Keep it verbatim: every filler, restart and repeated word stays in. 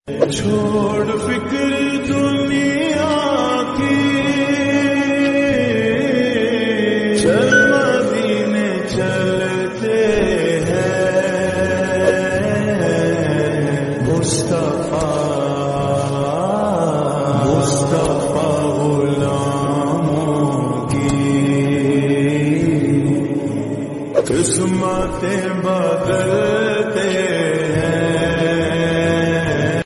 छोड़ फिक्र दुनिया की, चल मदीने चलते हैं। मुस्तफा मुस्तफा गुलामों की किस्मतें बदलते हैं।